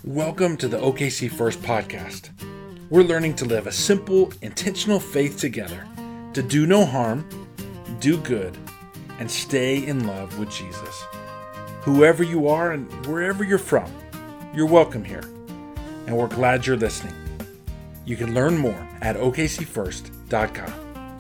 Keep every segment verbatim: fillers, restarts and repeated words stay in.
Welcome to the O K C First podcast. We're learning to live a simple, intentional faith together, to do no harm, do good, and stay in love with Jesus. Whoever you are and wherever you're from, you're welcome here, and we're glad you're listening. You can learn more at O K C first dot com.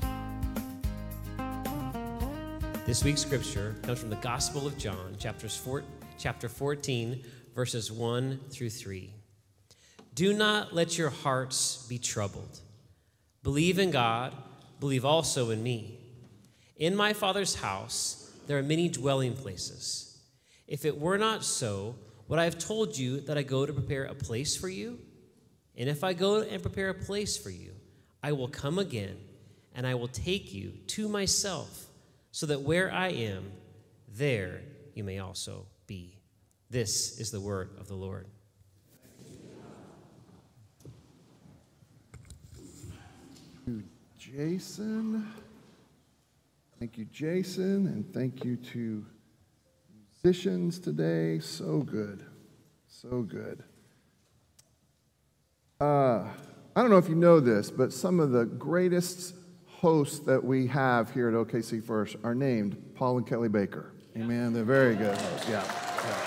This week's scripture comes from the Gospel of John, chapters four, chapter fourteen, verses one through three. Do not let your hearts be troubled. Believe in God, believe also in me. In my Father's house there are many dwelling places. If it were not so, would I have told you that I go to prepare a place for you? And if I go and prepare a place for you, I will come again, and I will take you to myself, so that where I am, there you may also be. This is the word of the Lord. Thank you, Jason. Thank you, Jason, and thank you to musicians today. So good. So good. Uh, I don't know if you know this, but some of the greatest hosts that we have here at O K C First are named Paul and Kelly Baker. Amen. They're very good hosts. Yeah. yeah.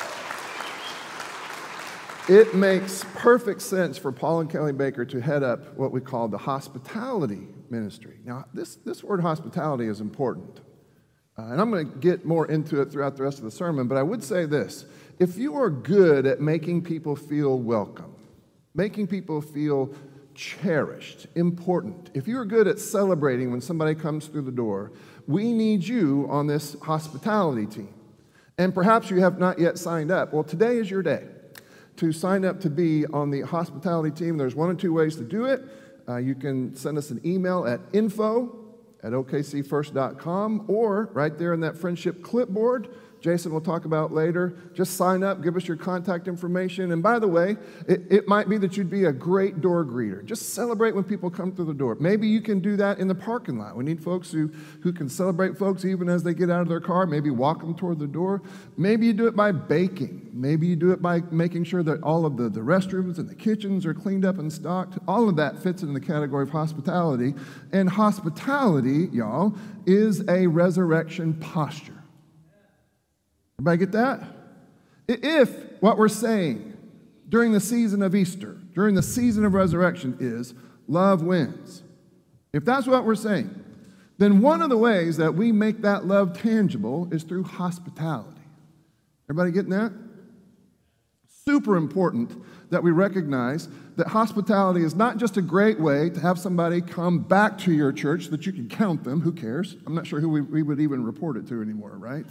It makes perfect sense for Paul and Kelly Baker to head up what we call the hospitality ministry. Now, this, this word hospitality is important. Uh, and I'm going to get more into it throughout the rest of the sermon, but I would say this. If you are good at making people feel welcome, making people feel cherished, important, if you are good at celebrating when somebody comes through the door, we need you on this hospitality team. And perhaps you have not yet signed up. Well, today is your day to sign up to be on the hospitality team. There's one or two ways to do it. Uh, you can send us an email at info at O K C first dot com, or right there in that friendship clipboard, Jason will talk about later. Just sign up, give us your contact information. And by the way, it, it might be that you'd be a great door greeter. Just celebrate when people come through the door. Maybe you can do that in the parking lot. We need folks who, who can celebrate folks even as they get out of their car, maybe walk them toward the door. Maybe you do it by baking. Maybe you do it by making sure that all of the, the restrooms and the kitchens are cleaned up and stocked. All of that fits in the category of hospitality. And hospitality, y'all, is a resurrection posture. Everybody get that? If what we're saying during the season of Easter, during the season of resurrection is love wins, if that's what we're saying, then one of the ways that we make that love tangible is through hospitality. Everybody getting that? Super important that we recognize that hospitality is not just a great way to have somebody come back to your church so that you can count them. Who cares? I'm not sure who we, we would even report it to anymore, right?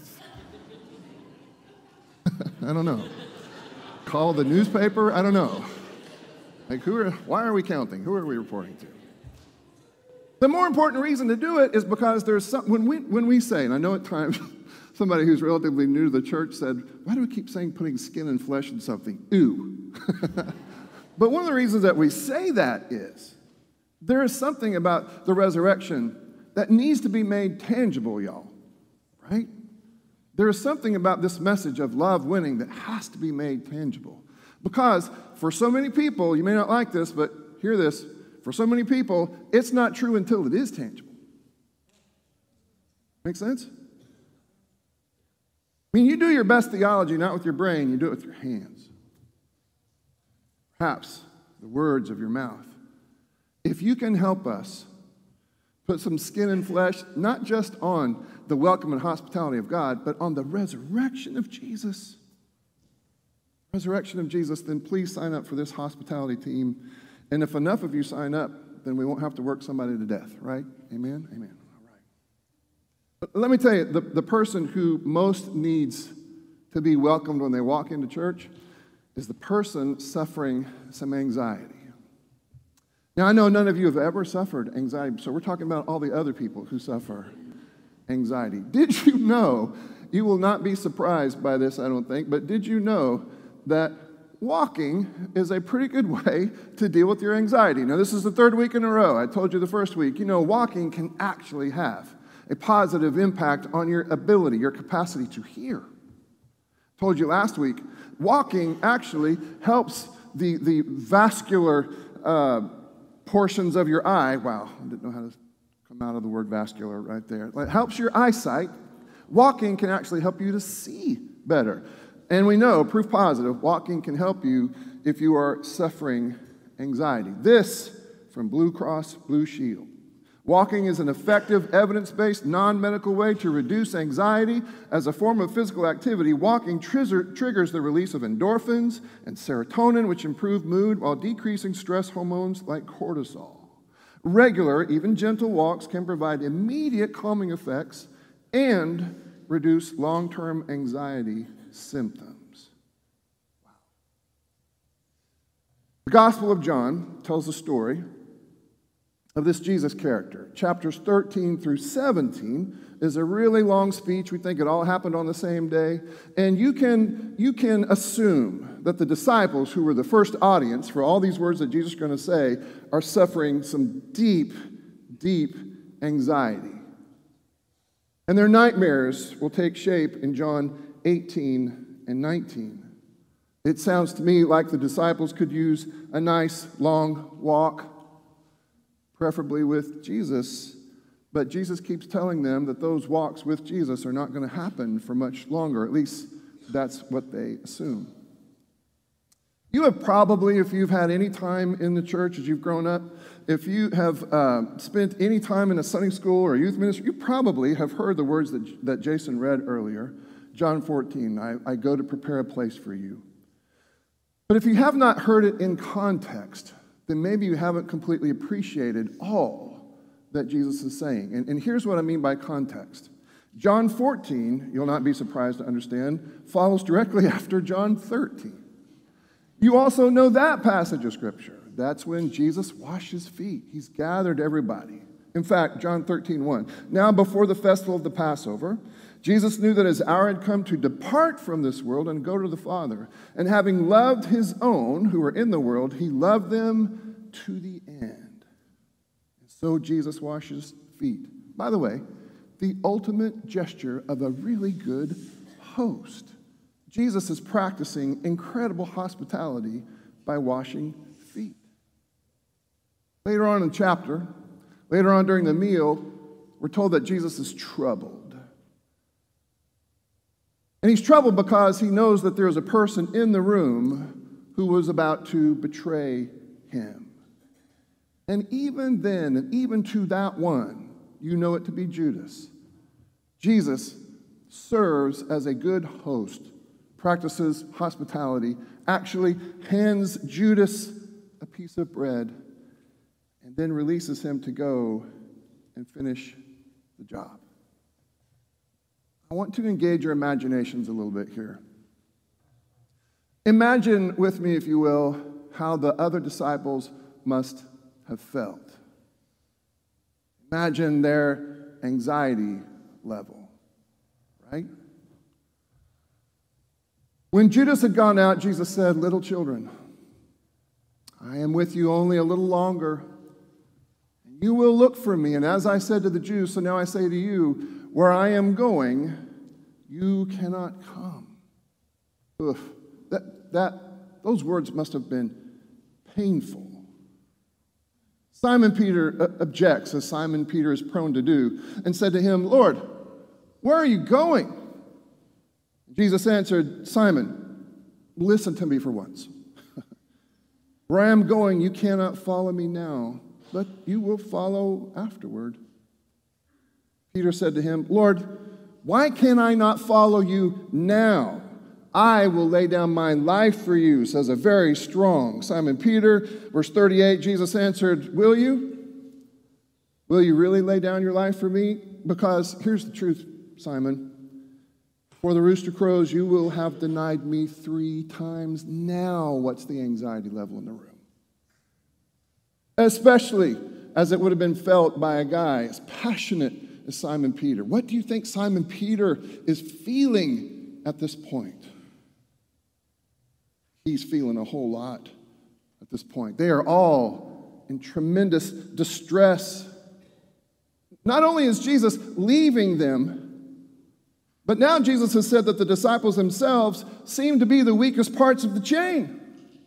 I don't know. Call the newspaper? I don't know. Like, who are, why are we counting? Who are we reporting to? The more important reason to do it is because there's some, when we, when we say, and I know at times somebody who's relatively new to the church said, why do we keep saying putting skin and flesh in something? Ooh. But one of the reasons that we say that is there is something about the resurrection that needs to be made tangible, y'all, right? There is something about this message of love winning that has to be made tangible. Because for so many people, you may not like this, but hear this, for so many people, it's not true until it is tangible. Make sense? I mean, you do your best theology not with your brain, you do it with your hands. Perhaps the words of your mouth. If you can help us put some skin and flesh, not just on the welcome and hospitality of God, but on the resurrection of Jesus. Resurrection of Jesus, then please sign up for this hospitality team. And if enough of you sign up, then we won't have to work somebody to death, right? Amen? Amen. All right. But let me tell you, the, the person who most needs to be welcomed when they walk into church is the person suffering some anxiety. Now, I know none of you have ever suffered anxiety, so we're talking about all the other people who suffer anxiety. Did you know, you will not be surprised by this, I don't think, but did you know that walking is a pretty good way to deal with your anxiety? Now, this is the third week in a row. I told you the first week, you know, walking can actually have a positive impact on your ability, your capacity to hear. Told you last week, walking actually helps the, the vascular uh, portions of your eye. Wow, I didn't know how to come out of the word vascular right there. It helps your eyesight. Walking can actually help you to see better. And we know, proof positive, walking can help you if you are suffering anxiety. This from Blue Cross Blue Shield. Walking is an effective, evidence-based, non-medical way to reduce anxiety. As a form of physical activity, walking trigger, triggers the release of endorphins and serotonin, which improve mood while decreasing stress hormones like cortisol. Regular, even gentle walks can provide immediate calming effects and reduce long-term anxiety symptoms. Wow. The Gospel of John tells the story of this Jesus character. Chapters thirteen through seventeen is a really long speech. We think it all happened on the same day. And you can, you can assume that the disciples, who were the first audience for all these words that Jesus is going to say, are suffering some deep, deep anxiety. And their nightmares will take shape in John eighteen and nineteen. It sounds to me like the disciples could use a nice long walk, preferably with Jesus, but Jesus keeps telling them that those walks with Jesus are not going to happen for much longer. At least that's what they assume. You have probably, if you've had any time in the church as you've grown up, if you have uh, spent any time in a Sunday school or youth ministry, you probably have heard the words that, that Jason read earlier, John fourteen, I, I go to prepare a place for you. But if you have not heard it in context, then maybe you haven't completely appreciated all that Jesus is saying. And, and here's what I mean by context. John fourteen, you'll not be surprised to understand, follows directly after John thirteen. You also know that passage of Scripture. That's when Jesus washes feet. He's gathered everybody. In fact, John thirteen one. Now before the festival of the Passover, Jesus knew that his hour had come to depart from this world and go to the Father. And having loved his own who were in the world, he loved them to the end. And so Jesus washes feet. By the way, the ultimate gesture of a really good host. Jesus is practicing incredible hospitality by washing feet. Later on in the chapter, later on during the meal, we're told that Jesus is troubled. And he's troubled because he knows that there is a person in the room who was about to betray him. And even then, and even to that one, you know it to be Judas. Jesus serves as a good host, practices hospitality, actually hands Judas a piece of bread, and then releases him to go and finish the job. I want to engage your imaginations a little bit here. Imagine with me, if you will, how the other disciples must have felt. Imagine their anxiety level, right? When Judas had gone out, Jesus said, "Little children, I am with you only a little longer. You will look for me, and as I said to the Jews, so now I say to you, where I am going, you cannot come." Ugh, that, that, those words must have been painful. Simon Peter objects, as Simon Peter is prone to do, and said to him, "Lord, where are you going?" Jesus answered, "Simon, listen to me for once. Where I am going, you cannot follow me now, but you will follow afterward." Peter said to him, "Lord, why can I not follow you now? I will lay down my life for you," says a very strong Simon Peter. Verse thirty-eight, Jesus answered, "Will you? Will you really lay down your life for me? Because here's the truth, Simon. Before the rooster crows, you will have denied me three times." Now, what's the anxiety level in the room? Especially as it would have been felt by a guy as passionate as Simon Peter. What do you think Simon Peter is feeling at this point? He's feeling a whole lot at this point. They are all in tremendous distress. Not only is Jesus leaving them, But now Jesus has said that the disciples themselves seem to be the weakest parts of the chain.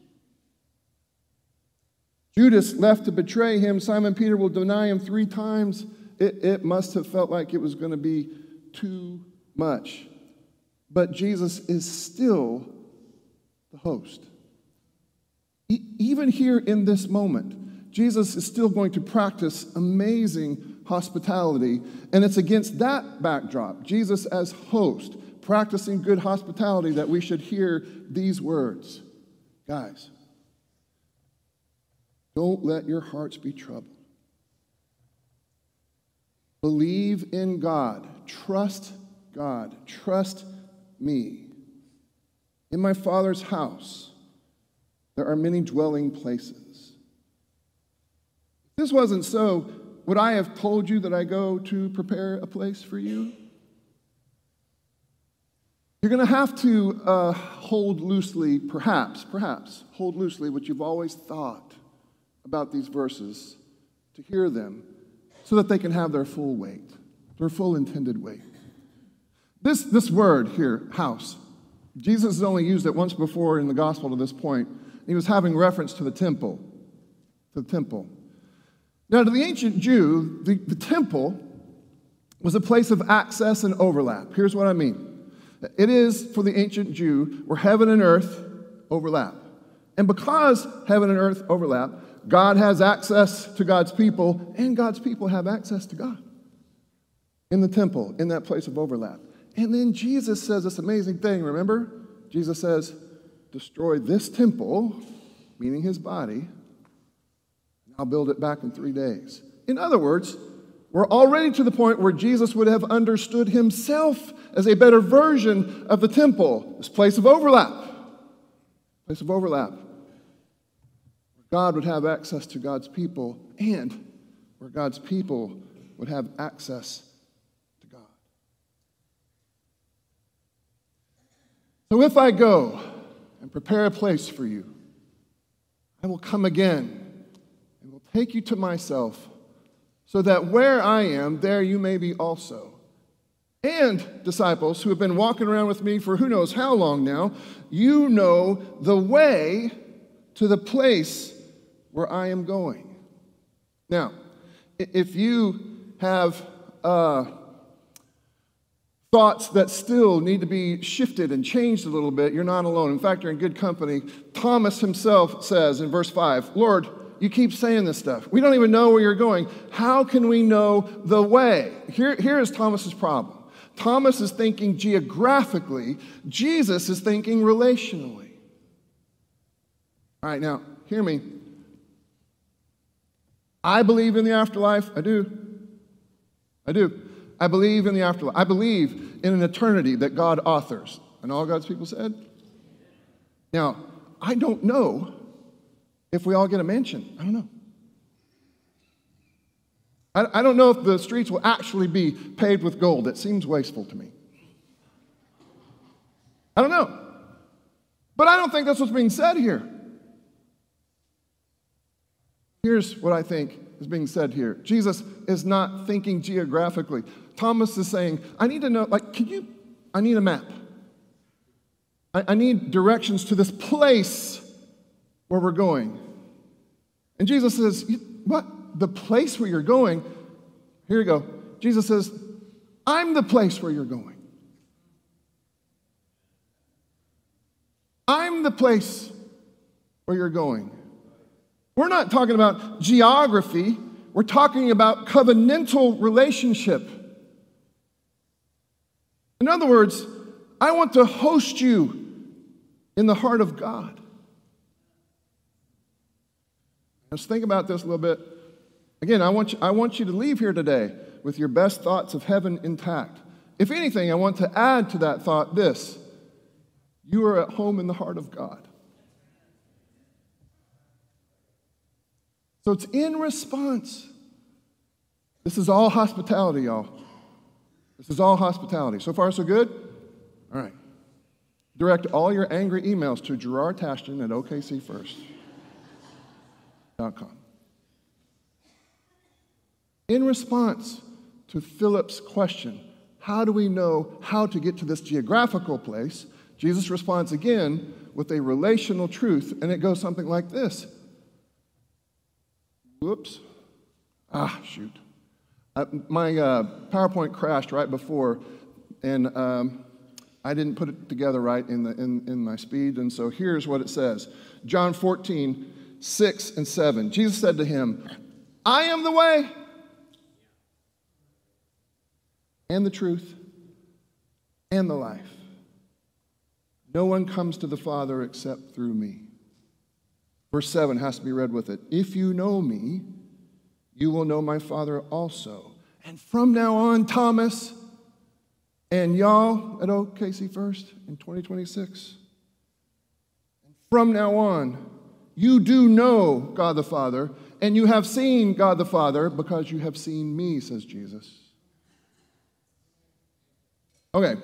Judas left to betray him. Simon Peter will deny him three times. It, it must have felt like it was going to be too much. But Jesus is still the host. E- even here in this moment, Jesus is still going to practice amazing hospitality, and it's against that backdrop, Jesus as host, practicing good hospitality, that we should hear these words. Guys, don't let your hearts be troubled. Believe in God. Trust God. Trust me. In my Father's house, there are many dwelling places. If this wasn't so, would I have told you that I go to prepare a place for you? You're going to have to uh, hold loosely, perhaps, perhaps, hold loosely what you've always thought about these verses to hear them so that they can have their full weight, their full intended weight. This, this word here, house, Jesus has only used it once before in the gospel to this point. He was having reference to the temple, to the temple. Now, to the ancient Jew, the, the temple was a place of access and overlap. Here's what I mean. It is, for the ancient Jew, where heaven and earth overlap. And because heaven and earth overlap, God has access to God's people, and God's people have access to God in the temple, in that place of overlap. And then Jesus says this amazing thing, remember? Jesus says, destroy this temple, meaning his body, I'll build it back in three days. In other words, we're already to the point where Jesus would have understood himself as a better version of the temple, this place of overlap. Place of overlap. Where God would have access to God's people, and where God's people would have access to God. So if I go and prepare a place for you, I will come again and will take you to myself, so that where I am, there you may be also. And, disciples who have been walking around with me for who knows how long now, you know the way to the place where I am going. Now, if you have uh, thoughts that still need to be shifted and changed a little bit, you're not alone. In fact, you're in good company. Thomas himself says in verse five, Lord, you keep saying this stuff. We don't even know where you're going. How can we know the way? Here, here is Thomas's problem. Thomas is thinking geographically. Jesus is thinking relationally. All right, now, hear me. I believe in the afterlife. I do. I do. I believe in the afterlife. I believe in an eternity that God authors. And all God's people said? Now, I don't know if we all get a mansion. I don't know. I, I don't know if the streets will actually be paved with gold. It seems wasteful to me. I don't know. But I don't think that's what's being said here. Here's what I think is being said here. Jesus is not thinking geographically. Thomas is saying, I need to know, like, can you, I need a map. I, I need directions to this place where we're going. And Jesus says, what? The place where you're going? Here you go. Jesus says, I'm the place where you're going. I'm the place where you're going. We're not talking about geography. We're talking about covenantal relationship. In other words, I want to host you in the heart of God. Let's think about this a little bit. Again, I want you, I want you to leave here today with your best thoughts of heaven intact. If anything, I want to add to that thought this. You are at home in the heart of God. So it's in response. This is all hospitality, y'all. This is all hospitality. So far, so good? All right. Direct all your angry emails to Gerard Tashton at O K C first dot com. In response to Philip's question, how do we know how to get to this geographical place? Jesus responds again with a relational truth, and it goes something like this. Whoops. Ah, shoot. Uh, my uh, PowerPoint crashed right before, and um, I didn't put it together right in, the, in, in my speed, and so here's what it says. John fourteen, six and seven. Jesus said to him, I am the way and the truth and the life. No one comes to the Father except through me. Verse seven has to be read with it. If you know me, you will know my Father also. And from now on, Thomas and y'all at O K C First in twenty twenty-six, from now on, you do know God the Father, and you have seen God the Father because you have seen me, says Jesus. Okay.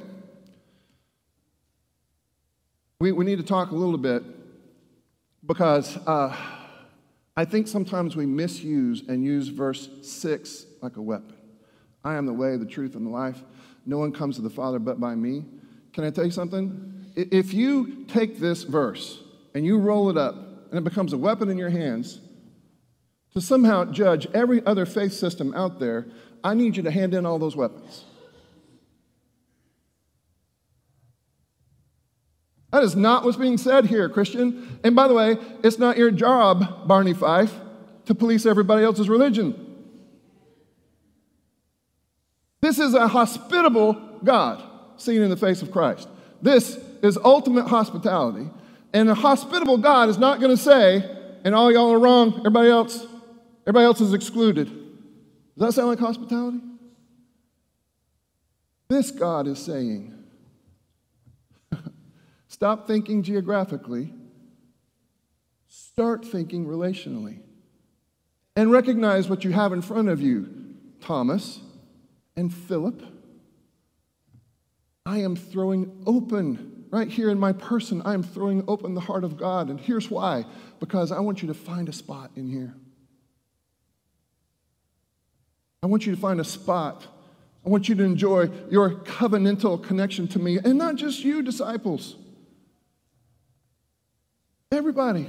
We, we need to talk a little bit because uh, I think sometimes we misuse and use verse six like a weapon. I am the way, the truth, and the life. No one comes to the Father but by me. Can I tell you something? If you take this verse and you roll it up and it becomes a weapon in your hands to somehow judge every other faith system out there, I need you to hand in all those weapons. That is not what's being said here, Christian. And by the way, it's not your job, Barney Fife, to police everybody else's religion. This is a hospitable God seen in the face of Christ. This is ultimate hospitality. And a hospitable God is not going to say, and all y'all are wrong, everybody else, everybody else is excluded. Does that sound like hospitality? This God is saying, stop thinking geographically, start thinking relationally. And recognize what you have in front of you, Thomas and Philip. I am throwing open, right here in my person, I am throwing open the heart of God. And here's why. Because I want you to find a spot in here. I want you to find a spot. I want you to enjoy your covenantal connection to me. And not just you, disciples. Everybody.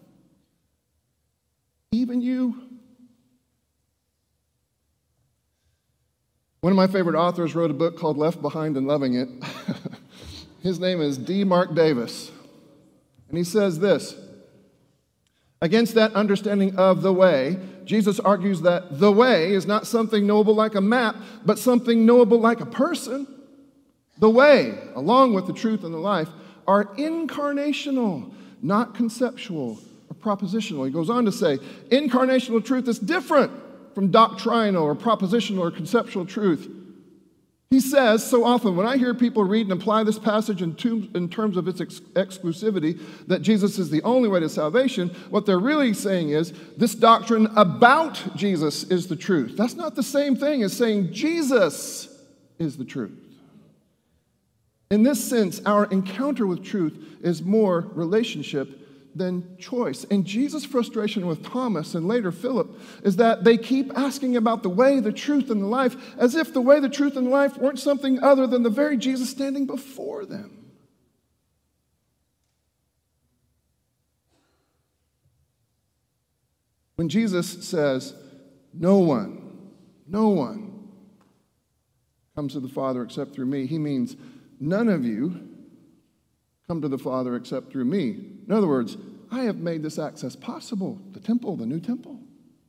Even you. One of my favorite authors wrote a book called Left Behind and Loving It. His name is D. Mark Davis. And he says this. Against that understanding of the way, Jesus argues that the way is not something knowable like a map, but something knowable like a person. The way, along with the truth and the life, are incarnational, not conceptual or propositional. He goes on to say, incarnational truth is different from doctrinal or propositional or conceptual truth. He says so often, when I hear people read and apply this passage in, two, in terms of its ex- exclusivity, that Jesus is the only way to salvation, what they're really saying is this doctrine about Jesus is the truth. That's not the same thing as saying Jesus is the truth. In this sense, our encounter with truth is more relationship than choice. And Jesus' frustration with Thomas and later Philip is that they keep asking about the way, the truth, and the life, as if the way, the truth, and the life weren't something other than the very Jesus standing before them. When Jesus says, no one, no one comes to the Father except through me, he means none of you come to the Father except through me. In other words, I have made this access possible. The temple, the new temple.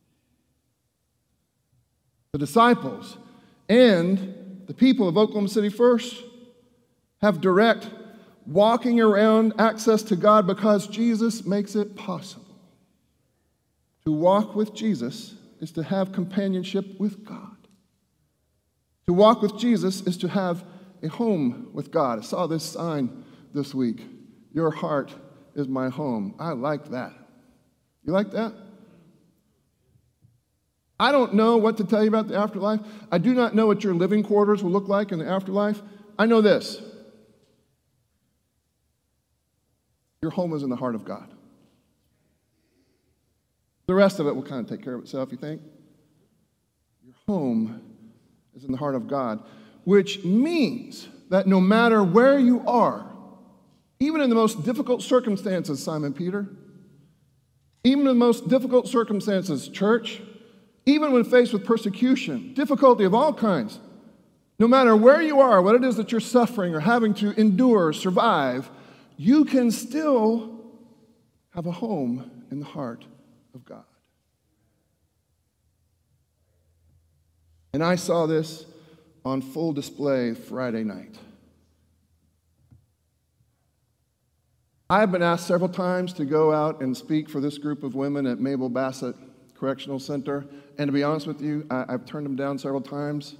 The disciples and the people of Oklahoma City First have direct walking around access to God because Jesus makes it possible. To walk with Jesus is to have companionship with God. To walk with Jesus is to have a home with God. I saw this sign this week. Your heart is my home. I like that. You like that? I don't know what to tell you about the afterlife. I do not know what your living quarters will look like in the afterlife. I know this. Your home is in the heart of God. The rest of it will kind of take care of itself, you think? Your home is in the heart of God. which means that no matter where you are, even in the most difficult circumstances, Simon Peter, even in the most difficult circumstances, church, even when faced with persecution, difficulty of all kinds, no matter where you are, what it is that you're suffering or having to endure or survive, you can still have a home in the heart of God. And I saw this on full display Friday night. I have been asked several times to go out and speak for this group of women at Mabel Bassett Correctional Center, and to be honest with you, I, I've turned them down several times.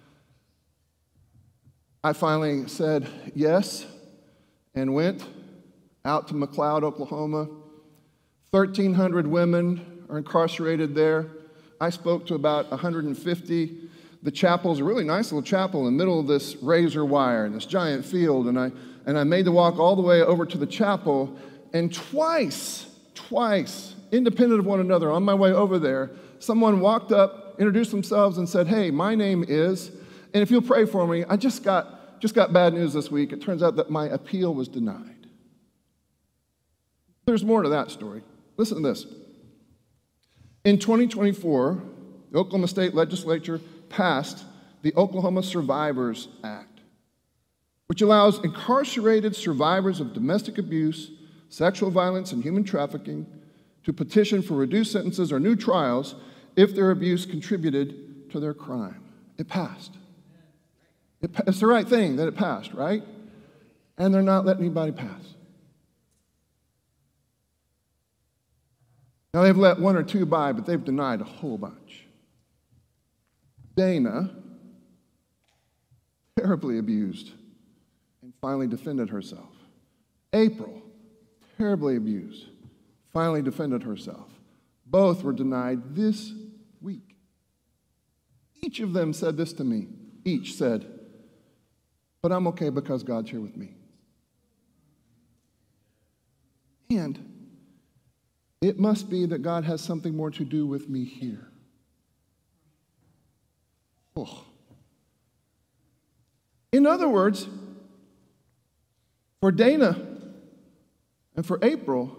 I finally said yes and went out to McLeod, Oklahoma. thirteen hundred women are incarcerated there. I spoke to about one hundred fifty. The chapel is a really nice little chapel in the middle of this razor wire and this giant field, and I and I made the walk all the way over to the chapel, and twice, twice, independent of one another, on my way over there, someone walked up, introduced themselves, and said, "Hey, my name is, and if you'll pray for me, I just got just got bad news this week. It turns out that my appeal was denied." There's more to that story. Listen to this. In twenty twenty-four, the Oklahoma State Legislature passed the Oklahoma Survivors Act, which allows incarcerated survivors of domestic abuse, sexual violence, and human trafficking to petition for reduced sentences or new trials if their abuse contributed to their crime. It passed. It, it's the right thing that it passed, right? And they're not letting anybody pass. Now, they've let one or two by, but they've denied a whole bunch. Dana, terribly abused, and finally defended herself. April, terribly abused, finally defended herself. Both were denied this week. Each of them said this to me. Each said, "But I'm okay because God's here with me." And it must be that God has something more to do with me here. Oh. In other words, for Dana and for April,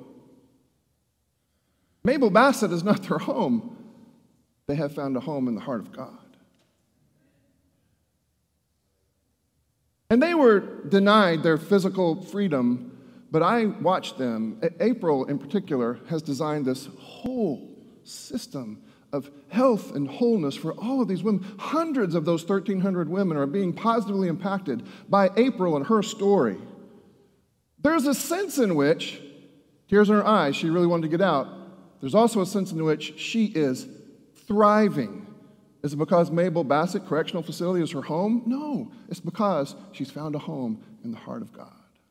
Mabel Bassett is not their home. They have found a home in the heart of God. And they were denied their physical freedom, but I watched them. April, in particular, has designed this whole system of health and wholeness for all of these women. Hundreds of those thirteen hundred women are being positively impacted by April and her story. There's a sense in which, tears in her eyes, she really wanted to get out. There's also a sense in which she is thriving. Is it because Mabel Bassett Correctional Facility is her home? No, it's because she's found a home in the heart of God.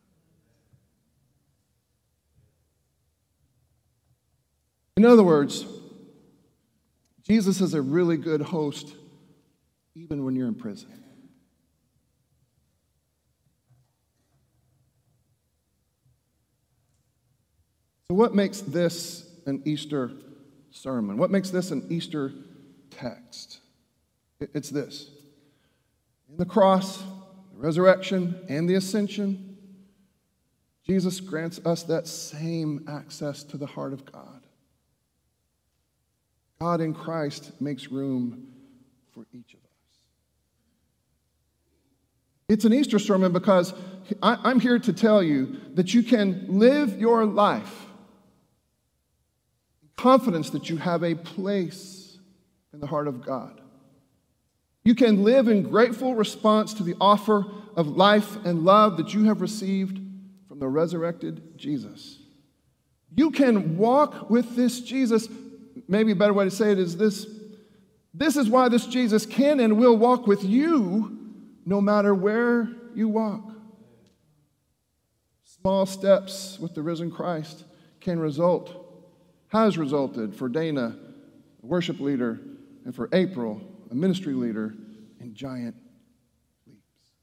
In other words, Jesus is a really good host even when you're in prison. So what makes this an Easter sermon? What makes this an Easter text? It's this. In the cross, the resurrection, and the ascension, Jesus grants us that same access to the heart of God. God in Christ makes room for each of us. It's an Easter sermon because I'm here to tell you that you can live your life in confidence that you have a place in the heart of God. You can live in grateful response to the offer of life and love that you have received from the resurrected Jesus. You can walk with this Jesus. Maybe a better way to say it is this. This is why this Jesus can and will walk with you no matter where you walk. Small steps with the risen Christ can result, has resulted for Dana, a worship leader, and for April, a ministry leader, in giant leaps.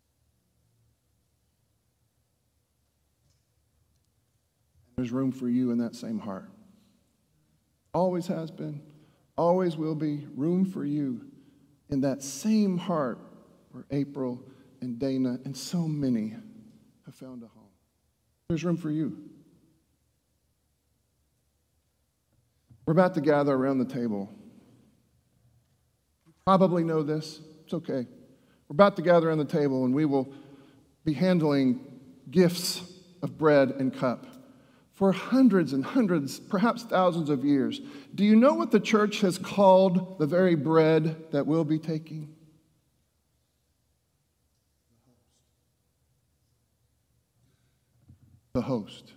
There's room for you in that same heart. Always has been, always will be room for you in that same heart where April and Dana and so many have found a home. There's room for you. We're about to gather around the table. You probably know this. It's okay. We're about to gather around the table, and we will be handling gifts of bread and cup for hundreds and hundreds, perhaps thousands of years. Do you know what the church has called the very bread that we'll be taking? The host.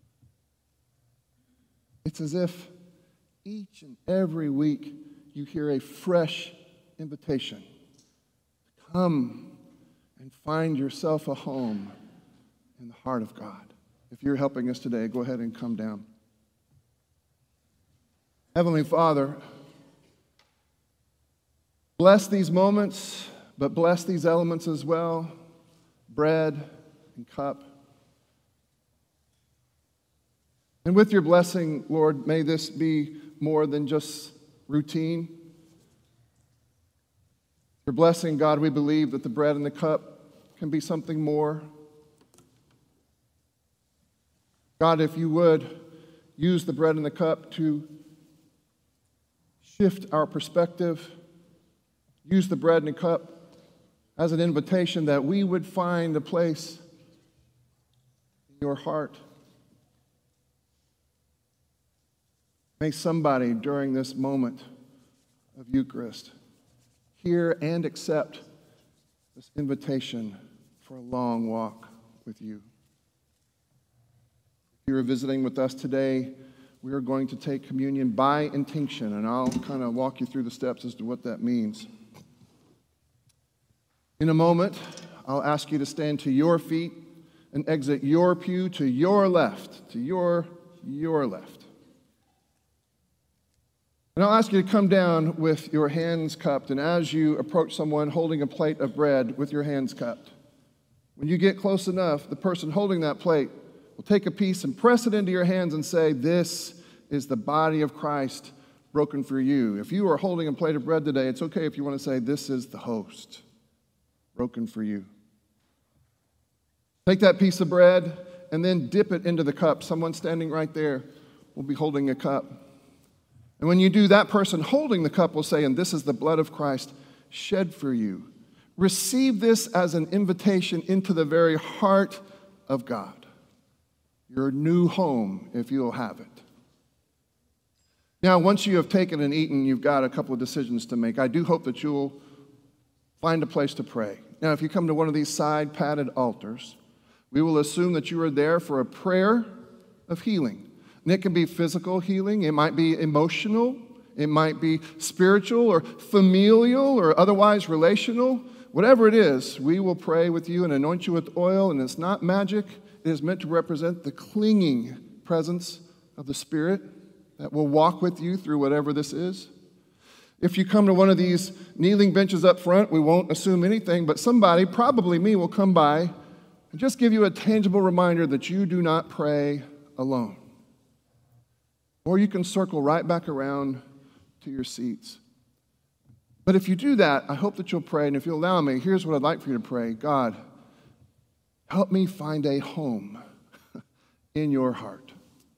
It's as if each and every week you hear a fresh invitation to come and find yourself a home in the heart of God. If you're helping us today, go ahead and come down. Heavenly Father, bless these moments, but bless these elements as well, bread and cup. And with your blessing, Lord, may this be more than just routine. Your blessing, God, we believe that the bread and the cup can be something more. God, if you would use the bread and the cup to shift our perspective, use the bread and the cup as an invitation that we would find a place in your heart. May somebody during this moment of Eucharist hear and accept this invitation for a long walk with you. If you are visiting with us today, we are going to take communion by intinction, and I'll kind of walk you through the steps as to what that means. In a moment, I'll ask you to stand to your feet and exit your pew to your left, to your, your left. And I'll ask you to come down with your hands cupped, and as you approach someone holding a plate of bread with your hands cupped, when you get close enough, the person holding that plate will take a piece and press it into your hands and say, "This is the body of Christ broken for you." If you are holding a plate of bread today, it's okay if you want to say, "This is the host broken for you." Take that piece of bread and then dip it into the cup. Someone standing right there will be holding a cup. And when you do, that person holding the cup will say, "And this is the blood of Christ shed for you." Receive this as an invitation into the very heart of God, your new home, if you'll have it. Now, once you have taken and eaten, you've got a couple of decisions to make. I do hope that you'll find a place to pray. Now, if you come to one of these side padded altars, we will assume that you are there for a prayer of healing. And it can be physical healing, it might be emotional, it might be spiritual or familial or otherwise relational. Whatever it is, we will pray with you and anoint you with oil, and it's not magic. It is meant to represent the clinging presence of the Spirit that will walk with you through whatever this is. If you come to one of these kneeling benches up front, we won't assume anything, but somebody, probably me, will come by and just give you a tangible reminder that you do not pray alone. Or you can circle right back around to your seats. But if you do that, I hope that you'll pray, and if you'll allow me, here's what I'd like for you to pray. God, help me find a home in your heart.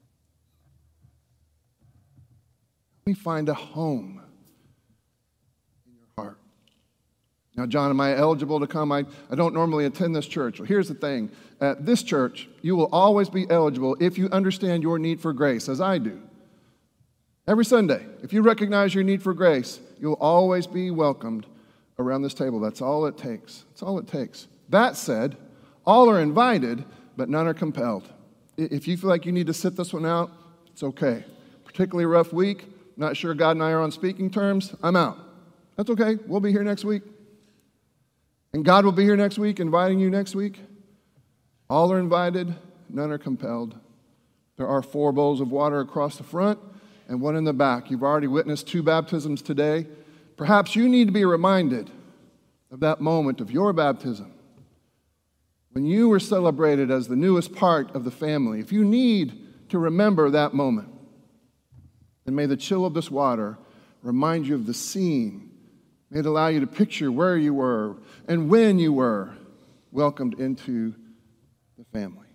Help me find a home in your heart. Now, John, am I eligible to come? I, I don't normally attend this church. Well, here's the thing. At this church, you will always be eligible if you understand your need for grace, as I do. Every Sunday, if you recognize your need for grace, you'll always be welcomed around this table. That's all it takes. That's all it takes. That said, all are invited, but none are compelled. If you feel like you need to sit this one out, it's okay. Particularly a rough week, not sure God and I are on speaking terms, I'm out. That's okay. We'll be here next week. And God will be here next week, inviting you next week. All are invited, none are compelled. There are four bowls of water across the front and one in the back. You've already witnessed two baptisms today. Perhaps you need to be reminded of that moment of your baptism when you were celebrated as the newest part of the family. If you need to remember that moment, then may the chill of this water remind you of the scene. May it allow you to picture where you were and when you were welcomed into the family.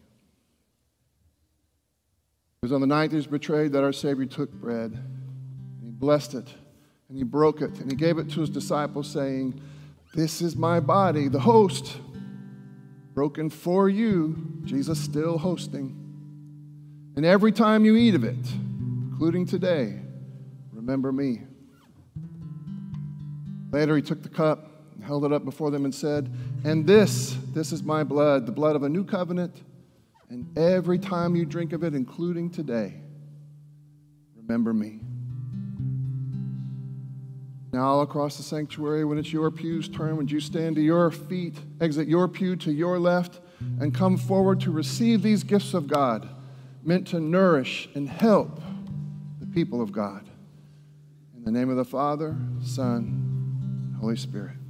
It was on the night he was betrayed that our Savior took bread, and he blessed it, and he broke it, and he gave it to his disciples, saying, "This is my body, the host, broken for you." Jesus still hosting. "And every time you eat of it, including today, remember me." Later he took the cup and held it up before them and said, "And this, this is my blood, the blood of a new covenant. And every time you drink of it, including today, remember me." Now all across the sanctuary, when it's your pew's turn, would you stand to your feet, exit your pew to your left, and come forward to receive these gifts of God, meant to nourish and help the people of God. In the name of the Father, Son, and Holy Spirit.